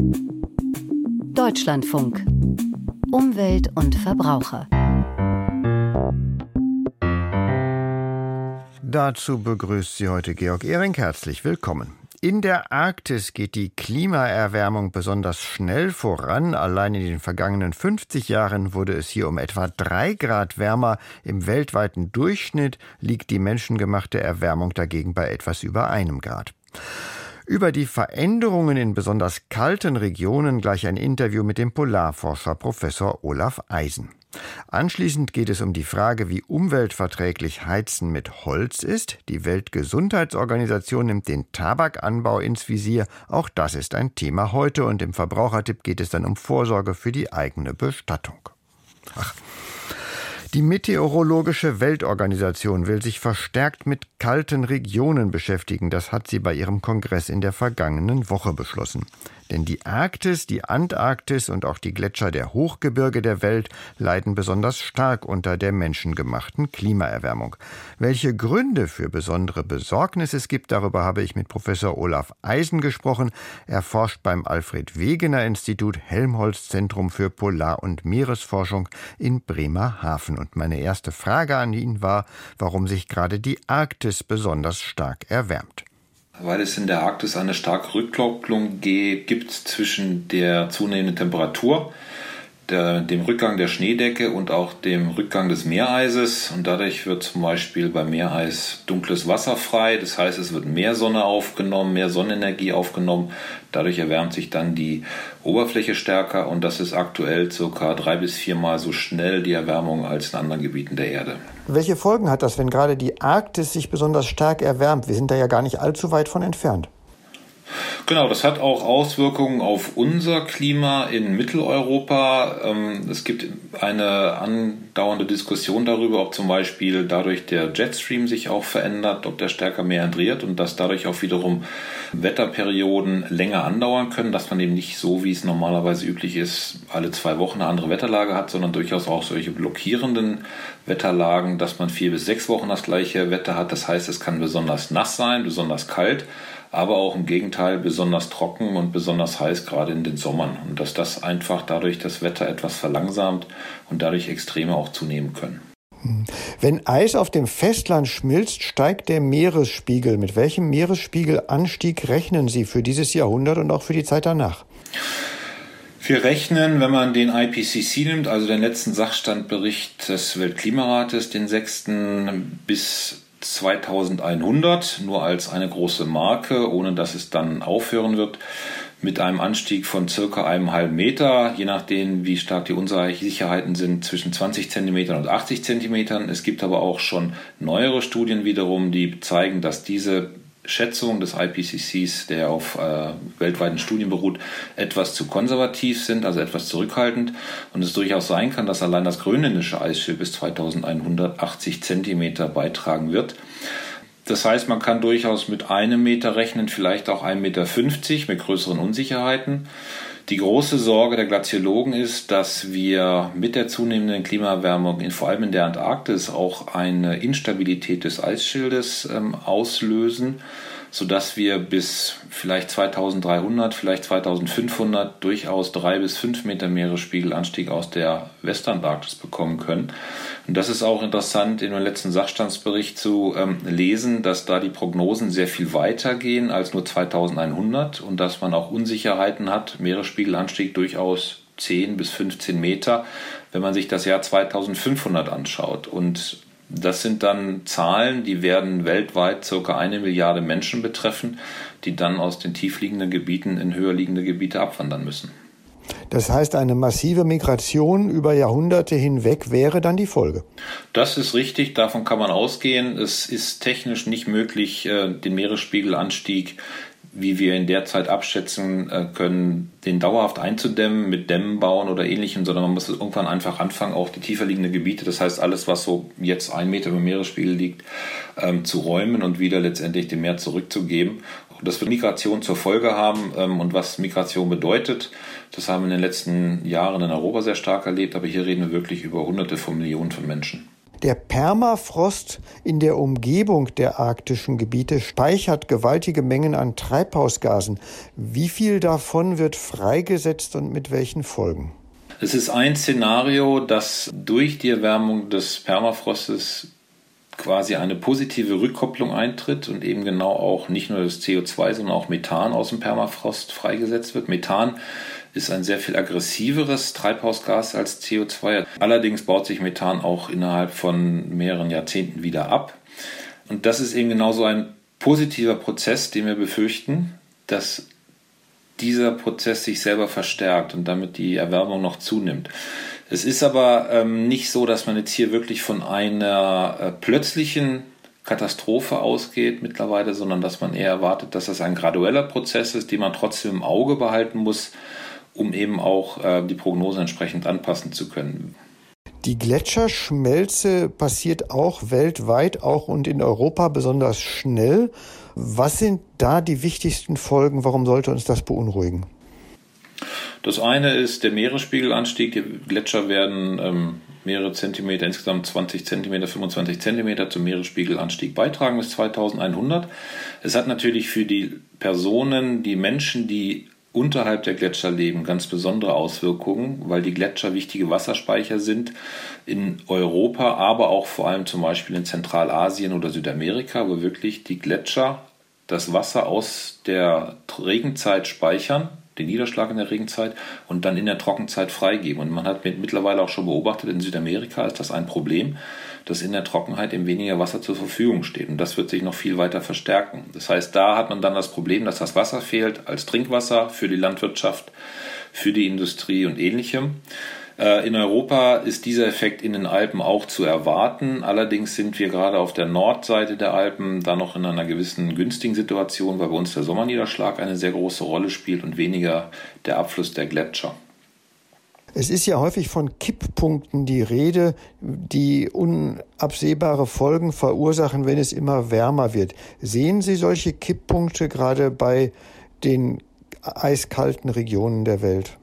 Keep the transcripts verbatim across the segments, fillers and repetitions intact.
Deutschlandfunk. Umwelt und Verbraucher. Dazu begrüßt Sie heute Georg Ehring. Herzlich willkommen. In der Arktis geht die Klimaerwärmung besonders schnell voran. Allein in den vergangenen fünfzig Jahren wurde es hier um etwa drei Grad wärmer. Im weltweiten Durchschnitt liegt die menschengemachte Erwärmung dagegen bei etwas über einem Grad. Über die Veränderungen in besonders kalten Regionen gleich ein Interview mit dem Polarforscher Professor Olaf Eisen. Anschließend geht es um die Frage, wie umweltverträglich Heizen mit Holz ist. Die Weltgesundheitsorganisation nimmt den Tabakanbau ins Visier. Auch das ist ein Thema heute. Und im Verbrauchertipp geht es dann um Vorsorge für die eigene Bestattung. Ach. Die Meteorologische Weltorganisation will sich verstärkt mit kalten Regionen beschäftigen. Das hat sie bei ihrem Kongress in der vergangenen Woche beschlossen. Denn die Arktis, die Antarktis und auch die Gletscher der Hochgebirge der Welt leiden besonders stark unter der menschengemachten Klimaerwärmung. Welche Gründe für besondere Besorgnis es gibt, darüber habe ich mit Professor Olaf Eisen gesprochen. Er forscht beim Alfred-Wegener-Institut Helmholtz-Zentrum für Polar- und Meeresforschung in Bremerhaven. Und meine erste Frage an ihn war, warum sich gerade die Arktis besonders stark erwärmt. Weil es in der Arktis eine starke Rückkopplung gibt zwischen der zunehmenden Temperatur, der, dem Rückgang der Schneedecke und auch dem Rückgang des Meereises. Und dadurch wird zum Beispiel beim Meereis dunkles Wasser frei. Das heißt, es wird mehr Sonne aufgenommen, mehr Sonnenenergie aufgenommen. Dadurch erwärmt sich dann die Oberfläche stärker. Und das ist aktuell ca. drei bis viermal so schnell die Erwärmung als in anderen Gebieten der Erde. Welche Folgen hat das, wenn gerade die Arktis sich besonders stark erwärmt? Wir sind da ja gar nicht allzu weit von entfernt. Genau, das hat auch Auswirkungen auf unser Klima in Mitteleuropa. Es gibt eine andauernde Diskussion darüber, ob zum Beispiel dadurch der Jetstream sich auch verändert, ob der stärker meandriert und dass dadurch auch wiederum Wetterperioden länger andauern können, dass man eben nicht so, wie es normalerweise üblich ist, alle zwei Wochen eine andere Wetterlage hat, sondern durchaus auch solche blockierenden Wetterlagen, dass man vier bis sechs Wochen das gleiche Wetter hat. Das heißt, es kann besonders nass sein, besonders kalt, aber auch im Gegenteil besonders trocken und besonders heiß, gerade in den Sommern. Und dass das einfach dadurch das Wetter etwas verlangsamt und dadurch Extreme auch zunehmen können. Wenn Eis auf dem Festland schmilzt, steigt der Meeresspiegel. Mit welchem Meeresspiegelanstieg rechnen Sie für dieses Jahrhundert und auch für die Zeit danach? Wir rechnen, wenn man den I P C C nimmt, also den letzten Sachstandbericht des Weltklimarates, den sechsten bis zweitausendeinhundert, nur als eine große Marke, ohne dass es dann aufhören wird, mit einem Anstieg von circa einem halben Meter, je nachdem, wie stark die Unsicherheiten sind, zwischen zwanzig Zentimetern und achtzig Zentimetern. Es gibt aber auch schon neuere Studien wiederum, die zeigen, dass diese Schätzungen des I P C Cs, der auf äh, weltweiten Studien beruht, etwas zu konservativ sind, also etwas zurückhaltend. Und es durchaus sein kann, dass allein das grönländische Eisschild bis zweitausendeinhundert achtzig Zentimeter beitragen wird. Das heißt, man kann durchaus mit einem Meter rechnen, vielleicht auch ein Meter fünfzig mit größeren Unsicherheiten. Die große Sorge der Glaziologen ist, dass wir mit der zunehmenden Klimaerwärmung, in, vor allem in der Antarktis, auch eine Instabilität des Eisschildes ähm, auslösen, sodass wir bis vielleicht zweitausenddreihundert, vielleicht zweitausendfünfhundert durchaus drei bis fünf Meter Meeresspiegelanstieg aus der Westantarktis bekommen können. Und das ist auch interessant, in dem letzten Sachstandsbericht zu ähm, lesen, dass da die Prognosen sehr viel weiter gehen als nur zweitausendeinhundert und dass man auch Unsicherheiten hat, Meeresspiegelanstieg durchaus zehn bis fünfzehn Meter, wenn man sich das Jahr zweitausendfünfhundert anschaut. Und das sind dann Zahlen, die werden weltweit circa eine Milliarde Menschen betreffen, die dann aus den tiefliegenden Gebieten in höher liegende Gebiete abwandern müssen. Das heißt, eine massive Migration über Jahrhunderte hinweg wäre dann die Folge. Das ist richtig, davon kann man ausgehen. Es ist technisch nicht möglich, den Meeresspiegelanstieg, wie wir in der Zeit abschätzen können, den dauerhaft einzudämmen mit Dämmen bauen oder Ähnlichem, sondern man muss irgendwann einfach anfangen, auch die tiefer liegenden Gebiete, das heißt alles, was so jetzt ein Meter über dem Meeresspiegel liegt, ähm, zu räumen und wieder letztendlich dem Meer zurückzugeben. Und das wird Migration zur Folge haben. Ähm, und was Migration bedeutet, das haben wir in den letzten Jahren in Europa sehr stark erlebt, aber hier reden wir wirklich über Hunderte von Millionen von Menschen. Der Permafrost in der Umgebung der arktischen Gebiete speichert gewaltige Mengen an Treibhausgasen. Wie viel davon wird freigesetzt und mit welchen Folgen? Es ist ein Szenario, dass durch die Erwärmung des Permafrostes quasi eine positive Rückkopplung eintritt und eben genau auch nicht nur das C O zwei, sondern auch Methan aus dem Permafrost freigesetzt wird. Methan ist ein sehr viel aggressiveres Treibhausgas als C O zwei. Allerdings baut sich Methan auch innerhalb von mehreren Jahrzehnten wieder ab. Und das ist eben genauso ein positiver Prozess, den wir befürchten, dass dieser Prozess sich selber verstärkt und damit die Erwärmung noch zunimmt. Es ist aber ähm, nicht so, dass man jetzt hier wirklich von einer äh, plötzlichen Katastrophe ausgeht mittlerweile, sondern dass man eher erwartet, dass das ein gradueller Prozess ist, den man trotzdem im Auge behalten muss, um eben auch äh, die Prognosen entsprechend anpassen zu können. Die Gletscherschmelze passiert auch weltweit, auch und in Europa besonders schnell. Was sind da die wichtigsten Folgen? Warum sollte uns das beunruhigen? Das eine ist der Meeresspiegelanstieg. Die Gletscher werden ähm, mehrere Zentimeter, insgesamt zwanzig Zentimeter, fünfundzwanzig Zentimeter zum Meeresspiegelanstieg beitragen bis zweitausendeinhundert. Es hat natürlich für die Personen, die Menschen, die unterhalb der Gletscher leben, ganz besondere Auswirkungen, weil die Gletscher wichtige Wasserspeicher sind in Europa, aber auch vor allem zum Beispiel in Zentralasien oder Südamerika, wo wirklich die Gletscher das Wasser aus der Regenzeit speichern, den Niederschlag in der Regenzeit, und dann in der Trockenzeit freigeben. Und man hat mittlerweile auch schon beobachtet, in Südamerika ist das ein Problem, dass in der Trockenheit eben weniger Wasser zur Verfügung steht. Und das wird sich noch viel weiter verstärken. Das heißt, da hat man dann das Problem, dass das Wasser fehlt als Trinkwasser für die Landwirtschaft, für die Industrie und Ähnlichem. In Europa ist dieser Effekt in den Alpen auch zu erwarten. Allerdings sind wir gerade auf der Nordseite der Alpen da noch in einer gewissen günstigen Situation, weil bei uns der Sommerniederschlag eine sehr große Rolle spielt und weniger der Abfluss der Gletscher. Es ist ja häufig von Kipppunkten die Rede, die unabsehbare Folgen verursachen, wenn es immer wärmer wird. Sehen Sie solche Kipppunkte gerade bei den eiskalten Regionen der Welt?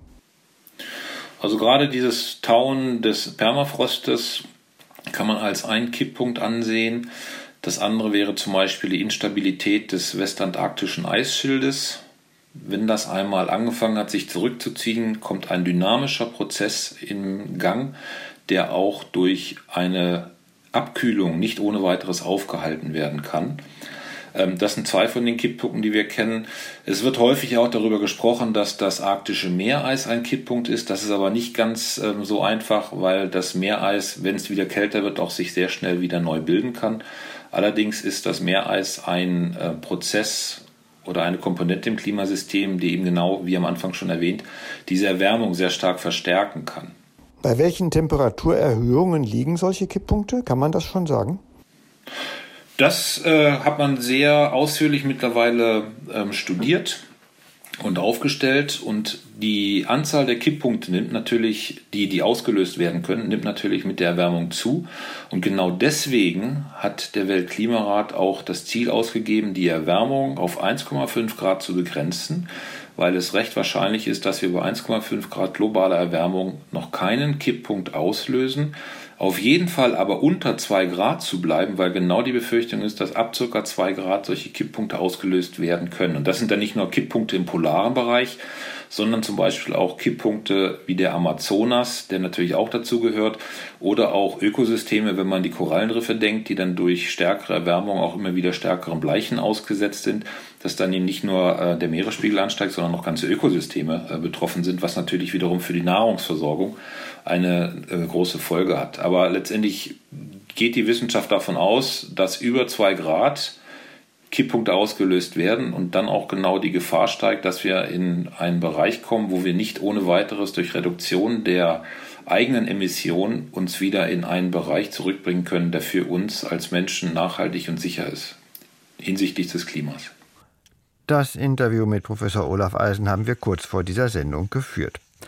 Also gerade dieses Tauen des Permafrostes kann man als einen Kipppunkt ansehen. Das andere wäre zum Beispiel die Instabilität des westantarktischen Eisschildes. Wenn das einmal angefangen hat, sich zurückzuziehen, kommt ein dynamischer Prozess in Gang, der auch durch eine Abkühlung nicht ohne weiteres aufgehalten werden kann. Das sind zwei von den Kipppunkten, die wir kennen. Es wird häufig auch darüber gesprochen, dass das arktische Meereis ein Kipppunkt ist. Das ist aber nicht ganz ähm, so einfach, weil das Meereis, wenn es wieder kälter wird, auch sich sehr schnell wieder neu bilden kann. Allerdings ist das Meereis ein äh, Prozess oder eine Komponente im Klimasystem, die eben genau, wie am Anfang schon erwähnt, diese Erwärmung sehr stark verstärken kann. Bei welchen Temperaturerhöhungen liegen solche Kipppunkte? Kann man das schon sagen? Das äh, hat man sehr ausführlich mittlerweile ähm, studiert und aufgestellt, und die Anzahl der Kipppunkte nimmt natürlich, die, die ausgelöst werden können, nimmt natürlich mit der Erwärmung zu, und genau deswegen hat der Weltklimarat auch das Ziel ausgegeben, die Erwärmung auf eins Komma fünf Grad zu begrenzen, weil es recht wahrscheinlich ist, dass wir bei eins Komma fünf Grad globaler Erwärmung noch keinen Kipppunkt auslösen. Auf jeden Fall aber unter zwei Grad zu bleiben, weil genau die Befürchtung ist, dass ab ca. zwei Grad solche Kipppunkte ausgelöst werden können. Und das sind dann nicht nur Kipppunkte im polaren Bereich, sondern zum Beispiel auch Kipppunkte wie der Amazonas, der natürlich auch dazu gehört, oder auch Ökosysteme, wenn man die Korallenriffe denkt, die dann durch stärkere Erwärmung auch immer wieder stärkeren Bleichen ausgesetzt sind, dass dann eben nicht nur äh, der Meeresspiegel ansteigt, sondern auch ganze Ökosysteme äh, betroffen sind, was natürlich wiederum für die Nahrungsversorgung eine äh, große Folge hat. Aber letztendlich geht die Wissenschaft davon aus, dass über zwei Grad Kipppunkte ausgelöst werden und dann auch genau die Gefahr steigt, dass wir in einen Bereich kommen, wo wir nicht ohne weiteres durch Reduktion der eigenen Emissionen uns wieder in einen Bereich zurückbringen können, der für uns als Menschen nachhaltig und sicher ist, hinsichtlich des Klimas. Das Interview mit Professor Olaf Eisen haben wir kurz vor dieser Sendung geführt.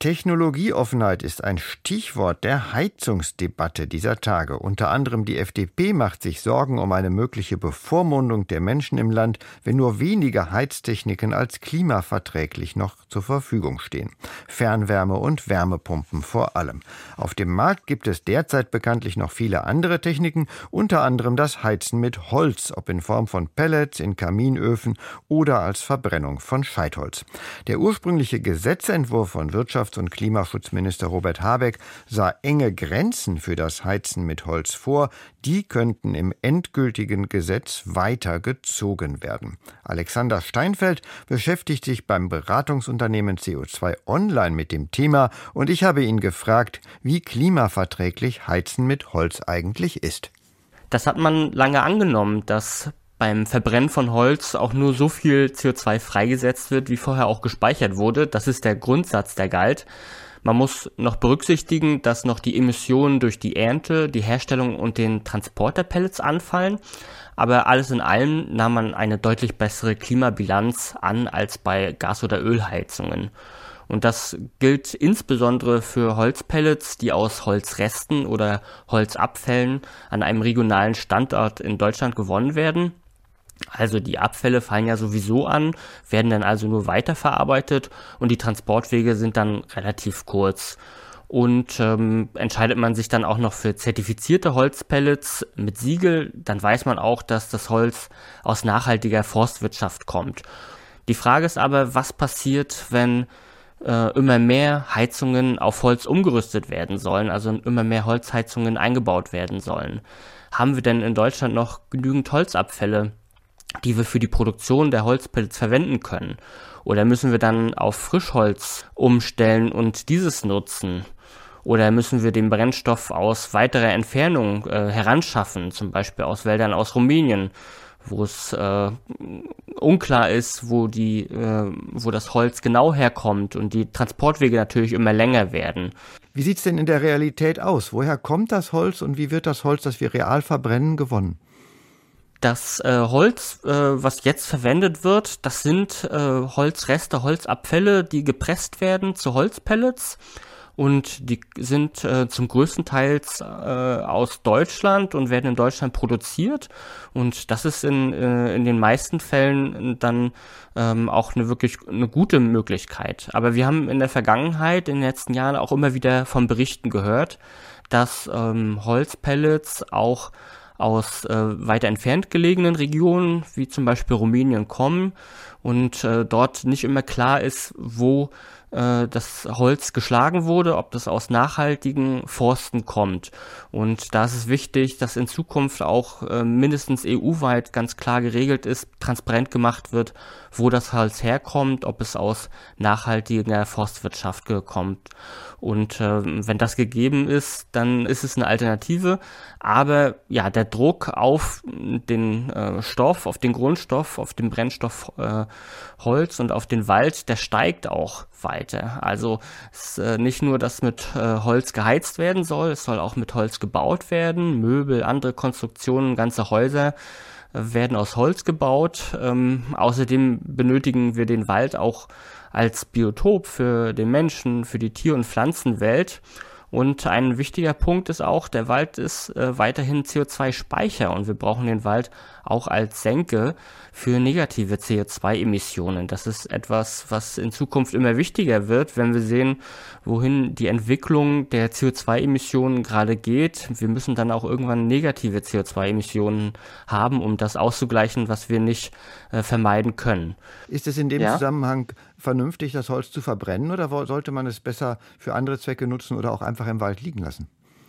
Technologieoffenheit ist ein Stichwort der Heizungsdebatte dieser Tage. Unter anderem die F D P macht sich Sorgen um eine mögliche Bevormundung der Menschen im Land, wenn nur wenige Heiztechniken als klimaverträglich noch zur Verfügung stehen. Fernwärme und Wärmepumpen vor allem. Auf dem Markt gibt es derzeit bekanntlich noch viele andere Techniken, unter anderem das Heizen mit Holz, ob in Form von Pellets, in Kaminöfen oder als Verbrennung von Scheitholz. Der ursprüngliche Gesetzentwurf von Wirtschafts- und Klimaschutzminister Robert Habeck sah enge Grenzen für das Heizen mit Holz vor. Die könnten im endgültigen Gesetz weiter gezogen werden. Alexander Steinfeld beschäftigt sich beim Beratungsunternehmen C O zwei Online mit dem Thema und ich habe ihn gefragt, wie klimaverträglich Heizen mit Holz eigentlich ist. Das hat man lange angenommen, dass beim Verbrennen von Holz auch nur so viel C O zwei freigesetzt wird, wie vorher auch gespeichert wurde. Das ist der Grundsatz, der galt. Man muss noch berücksichtigen, dass noch die Emissionen durch die Ernte, die Herstellung und den Transport der Pellets anfallen. Aber alles in allem nahm man eine deutlich bessere Klimabilanz an als bei Gas- oder Ölheizungen. Und das gilt insbesondere für Holzpellets, die aus Holzresten oder Holzabfällen an einem regionalen Standort in Deutschland gewonnen werden. Also die Abfälle fallen ja sowieso an, werden dann also nur weiterverarbeitet und die Transportwege sind dann relativ kurz. Und ähm, entscheidet man sich dann auch noch für zertifizierte Holzpellets mit Siegel, dann weiß man auch, dass das Holz aus nachhaltiger Forstwirtschaft kommt. Die Frage ist aber, was passiert, wenn äh, immer mehr Heizungen auf Holz umgerüstet werden sollen, also immer mehr Holzheizungen eingebaut werden sollen? Haben wir denn in Deutschland noch genügend Holzabfälle, die wir für die Produktion der Holzpellets verwenden können? Oder müssen wir dann auf Frischholz umstellen und dieses nutzen? Oder müssen wir den Brennstoff aus weiterer Entfernung äh, heranschaffen, zum Beispiel aus Wäldern aus Rumänien, wo es äh, unklar ist, wo die, äh, wo das Holz genau herkommt und die Transportwege natürlich immer länger werden. Wie sieht's denn in der Realität aus? Woher kommt das Holz und wie wird das Holz, das wir real verbrennen, gewonnen? Das äh, Holz, äh, was jetzt verwendet wird, das sind äh, Holzreste, Holzabfälle, die gepresst werden zu Holzpellets und die sind äh, zum größten Teil äh, aus Deutschland und werden in Deutschland produziert und das ist in, äh, in den meisten Fällen dann ähm, auch eine wirklich eine gute Möglichkeit. Aber wir haben in der Vergangenheit, in den letzten Jahren auch immer wieder von Berichten gehört, dass ähm, Holzpellets auch aus äh, weiter entfernt gelegenen Regionen, wie zum Beispiel Rumänien, kommen und äh, dort nicht immer klar ist, wo äh, das Holz geschlagen wurde, ob das aus nachhaltigen Forsten kommt. Und da ist es wichtig, dass in Zukunft auch äh, mindestens E U-weit ganz klar geregelt ist, transparent gemacht wird, wo das Holz herkommt, ob es aus nachhaltiger Forstwirtschaft kommt. Und äh, wenn das gegeben ist, dann ist es eine Alternative. Aber ja, der Druck auf den äh, Stoff, auf den Grundstoff, auf den Brennstoff äh, Holz und auf den Wald, der steigt auch weiter. Also es ist äh, nicht nur, dass mit äh, Holz geheizt werden soll, es soll auch mit Holz gebaut werden. Möbel, andere Konstruktionen, ganze Häuser werden aus Holz gebaut. Ähm, außerdem benötigen wir den Wald auch als Biotop für den Menschen, für die Tier- und Pflanzenwelt. Und ein wichtiger Punkt ist auch, der Wald ist äh, weiterhin C O zwei Speicher und wir brauchen den Wald auch als Senke für negative C O zwei Emissionen. Das ist etwas, was in Zukunft immer wichtiger wird, wenn wir sehen, wohin die Entwicklung der C O zwei Emissionen gerade geht. Wir müssen dann auch irgendwann negative C O zwei Emissionen haben, um das auszugleichen, was wir nicht äh, vermeiden können. Ist es in dem ja? Zusammenhang vernünftig, das Holz zu verbrennen oder sollte man es besser für andere Zwecke nutzen oder auch einfach im Wald liegen lassen?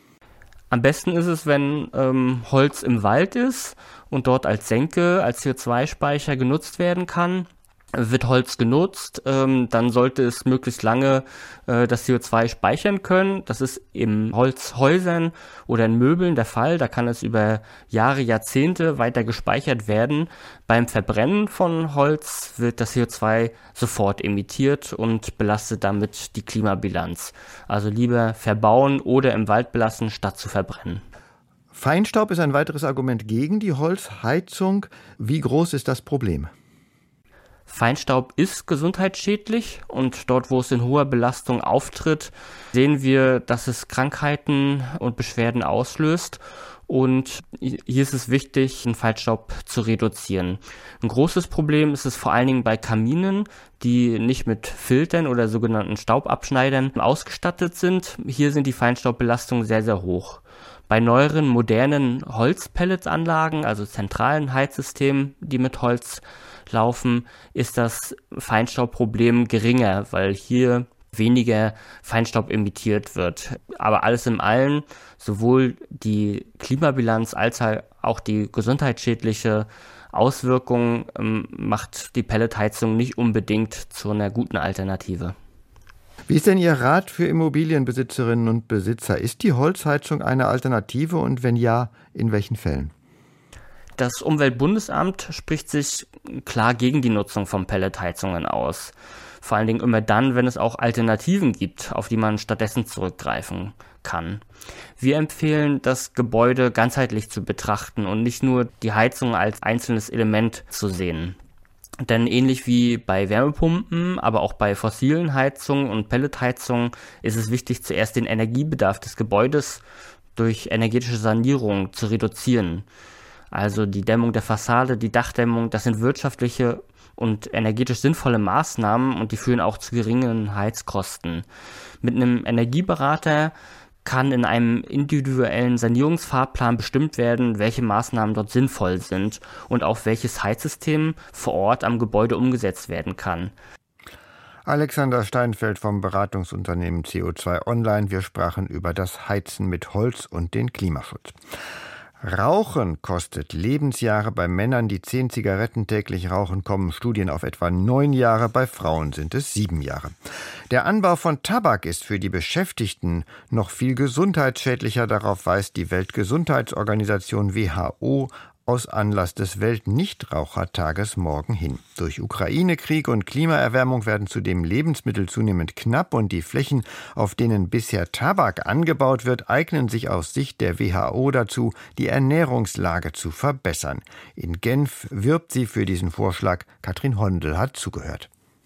Am besten ist es, wenn ähm, Holz im Wald ist und dort als Senke, als C O zwei Speicher genutzt werden kann. Wird Holz genutzt, ähm, dann sollte es möglichst lange äh, das C O zwei speichern können. Das ist in Holzhäusern oder in Möbeln der Fall. Da kann es über Jahre, Jahrzehnte weiter gespeichert werden. Beim Verbrennen von Holz wird das C O zwei sofort emittiert und belastet damit die Klimabilanz. Also lieber verbauen oder im Wald belassen, statt zu verbrennen. Feinstaub ist ein weiteres Argument gegen die Holzheizung. Wie groß ist das Problem? Feinstaub ist gesundheitsschädlich und dort, wo es in hoher Belastung auftritt, sehen wir, dass es Krankheiten und Beschwerden auslöst. Und hier ist es wichtig, den Feinstaub zu reduzieren. Ein großes Problem ist es vor allen Dingen bei Kaminen, die nicht mit Filtern oder sogenannten Staubabschneidern ausgestattet sind. Hier sind die Feinstaubbelastungen sehr, sehr hoch. Bei neueren, modernen Holzpelletsanlagen, also zentralen Heizsystemen, die mit Holz laufen, ist das Feinstaubproblem geringer, weil hier weniger Feinstaub emittiert wird. Aber alles in allem, sowohl die Klimabilanz als auch die gesundheitsschädliche Auswirkung ähm, macht die Pelletheizung nicht unbedingt zu einer guten Alternative. Wie ist denn Ihr Rat für Immobilienbesitzerinnen und Besitzer? Ist die Holzheizung eine Alternative und wenn ja, in welchen Fällen? Das Umweltbundesamt spricht sich klar gegen die Nutzung von Pelletheizungen aus. Vor allen Dingen immer dann, wenn es auch Alternativen gibt, auf die man stattdessen zurückgreifen kann. Wir empfehlen, das Gebäude ganzheitlich zu betrachten und nicht nur die Heizung als einzelnes Element zu sehen. Denn ähnlich wie bei Wärmepumpen, aber auch bei fossilen Heizungen und Pelletheizungen ist es wichtig, zuerst den Energiebedarf des Gebäudes durch energetische Sanierung zu reduzieren. Also die Dämmung der Fassade, die Dachdämmung, das sind wirtschaftliche und energetisch sinnvolle Maßnahmen und die führen auch zu geringen Heizkosten. Mit einem Energieberater kann in einem individuellen Sanierungsfahrplan bestimmt werden, welche Maßnahmen dort sinnvoll sind und auch welches Heizsystem vor Ort am Gebäude umgesetzt werden kann. Alexander Steinfeld vom Beratungsunternehmen C O zwei Online. Wir sprachen über das Heizen mit Holz und den Klimaschutz. Rauchen kostet Lebensjahre. Bei Männern, die zehn Zigaretten täglich rauchen, kommen Studien auf etwa neun Jahre. Bei Frauen sind es sieben Jahre. Der Anbau von Tabak ist für die Beschäftigten noch viel gesundheitsschädlicher. Darauf weist die Weltgesundheitsorganisation W H O aus Anlass des Weltnichtrauchertages morgen hin. Durch Ukraine-Krieg und Klimaerwärmung werden zudem Lebensmittel zunehmend knapp und die Flächen, auf denen bisher Tabak angebaut wird, eignen sich aus Sicht der W H O dazu, die Ernährungslage zu verbessern. In Genf wirbt sie für diesen Vorschlag. Katrin Hondel hat zugehört.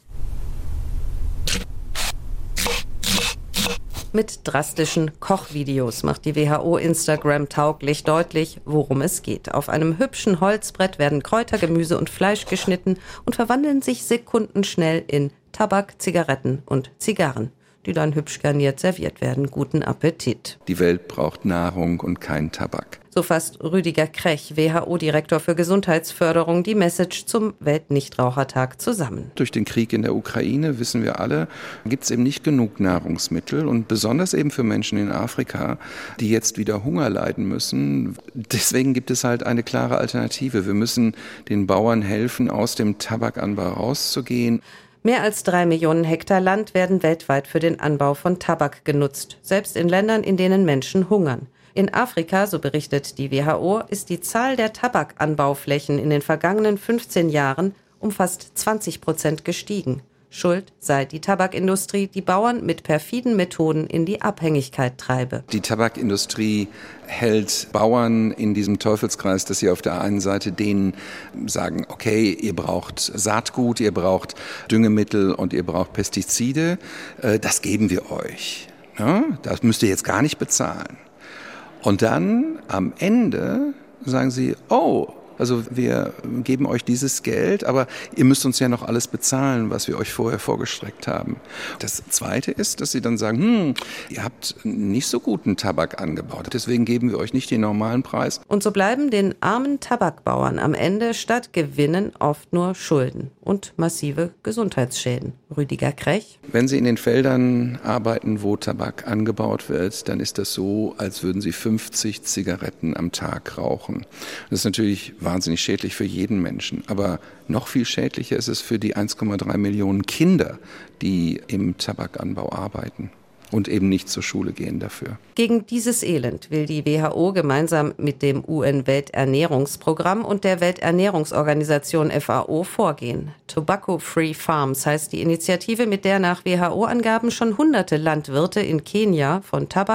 Mit drastischen Kochvideos macht die W H O Instagram tauglich deutlich, worum es geht. Auf einem hübschen Holzbrett werden Kräuter, Gemüse und Fleisch geschnitten und verwandeln sich sekundenschnell in Tabak, Zigaretten und Zigarren, die dann hübsch garniert serviert werden. Guten Appetit. Die Welt braucht Nahrung und keinen Tabak. So fasst Rüdiger Krech, W H O-Direktor für Gesundheitsförderung, die Message zum Weltnichtrauchertag zusammen. Durch den Krieg in der Ukraine, wissen wir alle, gibt es eben nicht genug Nahrungsmittel und besonders eben für Menschen in Afrika, die jetzt wieder Hunger leiden müssen. Deswegen gibt es halt eine klare Alternative. Wir müssen den Bauern helfen, aus dem Tabakanbau rauszugehen. Mehr als drei Millionen Hektar Land werden weltweit für den Anbau von Tabak genutzt, selbst in Ländern, in denen Menschen hungern. In Afrika, so berichtet die W H O, ist die Zahl der Tabakanbauflächen in den vergangenen fünfzehn Jahren um fast zwanzig Prozent gestiegen. Schuld sei die Tabakindustrie, die Bauern mit perfiden Methoden in die Abhängigkeit treibe. Die Tabakindustrie hält Bauern in diesem Teufelskreis, dass sie auf der einen Seite denen sagen, okay, ihr braucht Saatgut, ihr braucht Düngemittel und ihr braucht Pestizide, das geben wir euch. Das müsst ihr jetzt gar nicht bezahlen. Und dann am Ende sagen sie, oh, also wir geben euch dieses Geld, aber ihr müsst uns ja noch alles bezahlen, was wir euch vorher vorgestreckt haben. Das Zweite ist, dass sie dann sagen, hm, ihr habt nicht so guten Tabak angebaut, deswegen geben wir euch nicht den normalen Preis. Und so bleiben den armen Tabakbauern am Ende statt Gewinnen oft nur Schulden und massive Gesundheitsschäden. Rüdiger Krech. Wenn Sie in den Feldern arbeiten, wo Tabak angebaut wird, dann ist das so, als würden Sie fünfzig Zigaretten am Tag rauchen. Das ist natürlich wahnsinnig schädlich für jeden Menschen, aber noch viel schädlicher ist es für die eins Komma drei Millionen Kinder, die im Tabakanbau arbeiten und eben nicht zur Schule gehen dafür. Gegen dieses Elend will die W H O gemeinsam mit dem U N-Welternährungsprogramm und der Welternährungsorganisation F A O vorgehen. Tobacco Free Farms heißt die Initiative, mit der nach W H O-Angaben schon hunderte Landwirte in Kenia von Tabak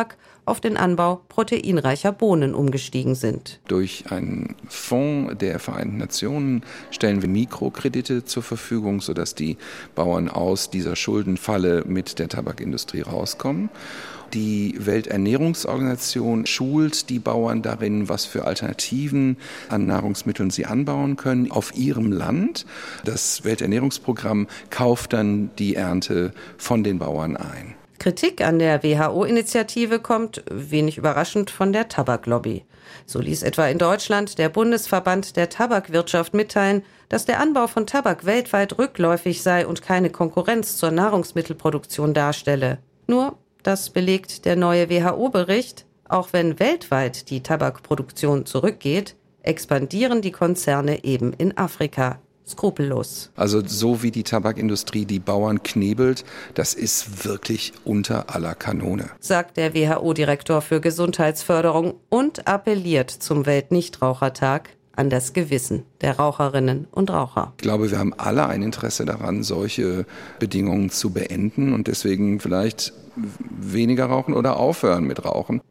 auf den Anbau proteinreicher Bohnen umgestiegen sind. Durch einen Fonds der Vereinten Nationen stellen wir Mikrokredite zur Verfügung, sodass die Bauern aus dieser Schuldenfalle mit der Tabakindustrie rauskommen. Die Welternährungsorganisation schult die Bauern darin, was für Alternativen an Nahrungsmitteln sie anbauen können auf ihrem Land. Das Welternährungsprogramm kauft dann die Ernte von den Bauern ein. Kritik an der W H O-Initiative kommt, wenig überraschend, von der Tabaklobby. So ließ etwa in Deutschland der Bundesverband der Tabakwirtschaft mitteilen, dass der Anbau von Tabak weltweit rückläufig sei und keine Konkurrenz zur Nahrungsmittelproduktion darstelle. Nur, das belegt der neue W H O-Bericht, auch wenn weltweit die Tabakproduktion zurückgeht, expandieren die Konzerne eben in Afrika. Skrupellos. Also so wie die Tabakindustrie die Bauern knebelt, das ist wirklich unter aller Kanone, sagt der W H O-Direktor für Gesundheitsförderung und appelliert zum Weltnichtrauchertag an das Gewissen der Raucherinnen und Raucher. Ich glaube, wir haben alle ein Interesse daran, solche Bedingungen zu beenden und deswegen vielleicht weniger rauchen oder aufhören mit Rauchen.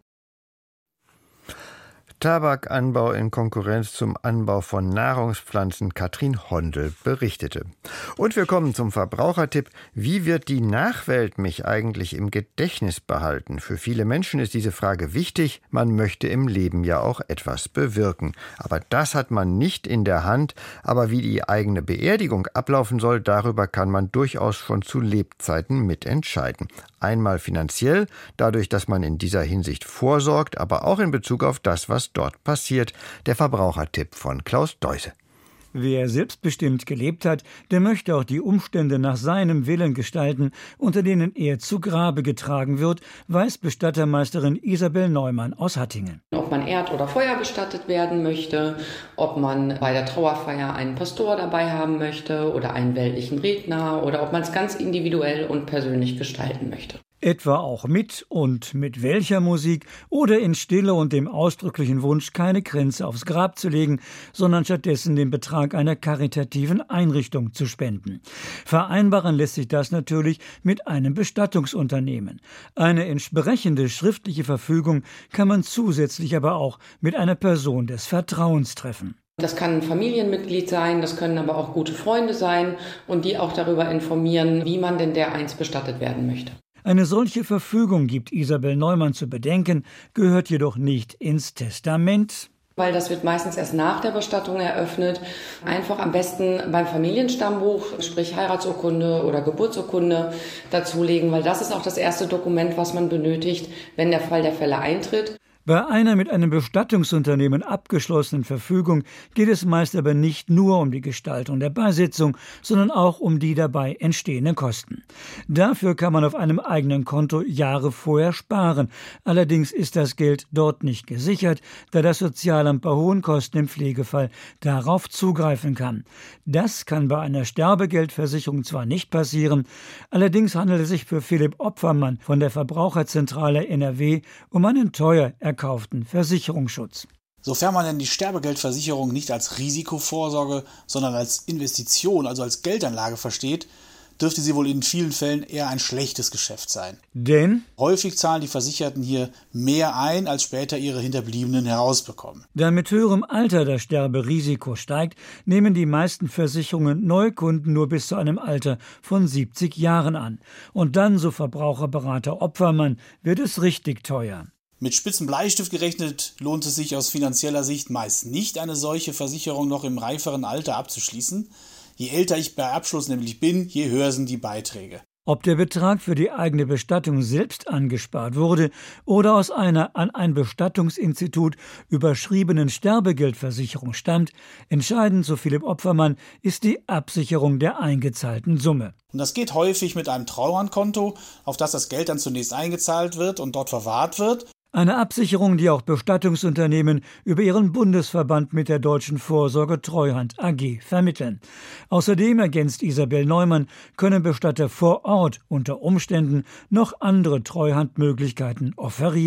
Tabakanbau in Konkurrenz zum Anbau von Nahrungspflanzen, Katrin Hondel berichtete. Und wir kommen zum Verbrauchertipp. Wie wird die Nachwelt mich eigentlich im Gedächtnis behalten? Für viele Menschen ist diese Frage wichtig. Man möchte im Leben ja auch etwas bewirken. Aber das hat man nicht in der Hand. Aber wie die eigene Beerdigung ablaufen soll, darüber kann man durchaus schon zu Lebzeiten mitentscheiden. Einmal finanziell, dadurch, dass man in dieser Hinsicht vorsorgt, aber auch in Bezug auf das, was dort passiert. Der Verbrauchertipp von Klaus Deuse. Wer selbstbestimmt gelebt hat, der möchte auch die Umstände nach seinem Willen gestalten, unter denen er zu Grabe getragen wird, weiß Bestattermeisterin Isabel Neumann aus Hattingen. Ob man erd- oder Feuer bestattet werden möchte, ob man bei der Trauerfeier einen Pastor dabei haben möchte oder einen weltlichen Redner oder ob man es ganz individuell und persönlich gestalten möchte. Etwa auch mit und mit welcher Musik oder in Stille und dem ausdrücklichen Wunsch, keine Kränze aufs Grab zu legen, sondern stattdessen den Betrag einer karitativen Einrichtung zu spenden. Vereinbaren lässt sich das natürlich mit einem Bestattungsunternehmen. Eine entsprechende schriftliche Verfügung kann man zusätzlich aber auch mit einer Person des Vertrauens treffen. Das kann ein Familienmitglied sein, das können aber auch gute Freunde sein und die auch darüber informieren, wie man denn dereinst bestattet werden möchte. Eine solche Verfügung, gibt Isabel Neumann zu bedenken, gehört jedoch nicht ins Testament. Weil das wird meistens erst nach der Bestattung eröffnet. Einfach am besten beim Familienstammbuch, sprich Heiratsurkunde oder Geburtsurkunde, dazulegen, weil das ist auch das erste Dokument, was man benötigt, wenn der Fall der Fälle eintritt. Bei einer mit einem Bestattungsunternehmen abgeschlossenen Verfügung geht es meist aber nicht nur um die Gestaltung der Beisetzung, sondern auch um die dabei entstehenden Kosten. Dafür kann man auf einem eigenen Konto Jahre vorher sparen. Allerdings ist das Geld dort nicht gesichert, da das Sozialamt bei hohen Kosten im Pflegefall darauf zugreifen kann. Das kann bei einer Sterbegeldversicherung zwar nicht passieren, allerdings handelt es sich für Philipp Opfermann von der Verbraucherzentrale N R W um einen teuer erkauften Versicherungsschutz. Sofern man denn die Sterbegeldversicherung nicht als Risikovorsorge, sondern als Investition, also als Geldanlage versteht, dürfte sie wohl in vielen Fällen eher ein schlechtes Geschäft sein. Denn häufig zahlen die Versicherten hier mehr ein, als später ihre Hinterbliebenen herausbekommen. Da mit höherem Alter das Sterberisiko steigt, nehmen die meisten Versicherungen Neukunden nur bis zu einem Alter von siebzig Jahren an. Und dann, so Verbraucherberater Opfermann, wird es richtig teuer. Mit spitzem Bleistift gerechnet lohnt es sich aus finanzieller Sicht meist nicht, eine solche Versicherung noch im reiferen Alter abzuschließen. Je älter ich bei Abschluss nämlich bin, je höher sind die Beiträge. Ob der Betrag für die eigene Bestattung selbst angespart wurde oder aus einer an ein Bestattungsinstitut überschriebenen Sterbegeldversicherung stammt, entscheidend, so Philipp Opfermann, ist die Absicherung der eingezahlten Summe. Und das geht häufig mit einem Trauerkonto, auf das das Geld dann zunächst eingezahlt wird und dort verwahrt wird. Eine Absicherung, die auch Bestattungsunternehmen über ihren Bundesverband mit der Deutschen Vorsorge Treuhand A G vermitteln. Außerdem, ergänzt Isabel Neumann, können Bestatter vor Ort unter Umständen noch andere Treuhandmöglichkeiten offerieren.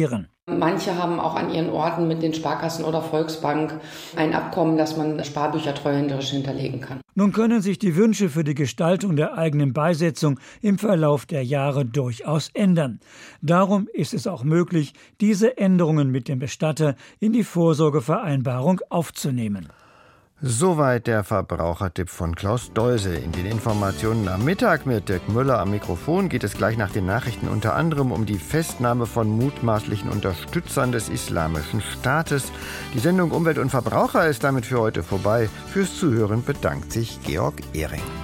Manche haben auch an ihren Orten mit den Sparkassen oder Volksbank ein Abkommen, dass man Sparbücher treuhänderisch hinterlegen kann. Nun können sich die Wünsche für die Gestaltung der eigenen Beisetzung im Verlauf der Jahre durchaus ändern. Darum ist es auch möglich, diese Änderungen mit dem Bestatter in die Vorsorgevereinbarung aufzunehmen. Soweit der Verbrauchertipp von Klaus Deuse. In den Informationen am Mittag mit Dirk Müller am Mikrofon geht es gleich nach den Nachrichten unter anderem um die Festnahme von mutmaßlichen Unterstützern des Islamischen Staates. Die Sendung Umwelt und Verbraucher ist damit für heute vorbei. Fürs Zuhören bedankt sich Georg Ehring.